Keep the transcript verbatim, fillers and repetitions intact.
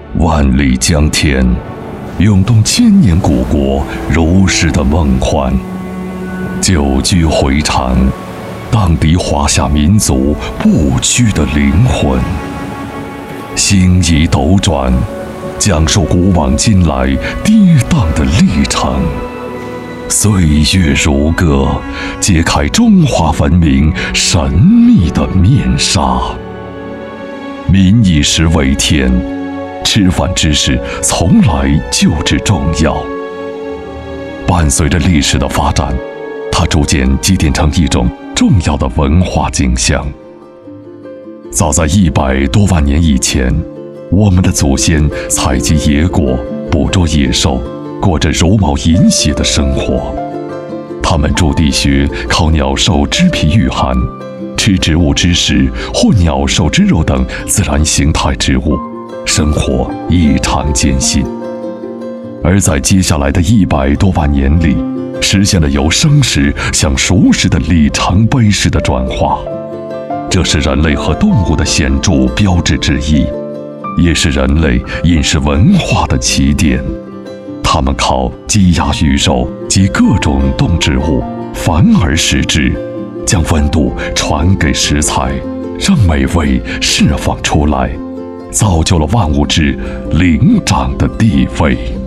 万里江天，涌动千年古国如诗的梦幻。久居回肠，荡涤华夏民族不屈的灵魂。星移斗转，讲述古往今来跌宕的历程。岁月如歌，揭开中华文明神秘的面纱。民以食为天，吃饭之事从来就之重要。伴随着历史的发展，它逐渐积淀成一种重要的文化景象。早在一百多万年以前，我们的祖先采集野果，捕捉野兽，过着茹毛饮血的生活。他们筑地穴，靠鸟兽之皮御寒，吃植物之食或鸟兽之肉等自然形态之物，生活异常艰辛。而在接下来的一百多万年里，实现了由生食向熟食的里程碑式的转化。这是人类和动物的显著标志之一，也是人类饮食文化的起点。他们靠鸡鸭鱼肉及各种动植物繁而食之，将温度传给食材，让美味释放出来，造就了万物之灵长的地位。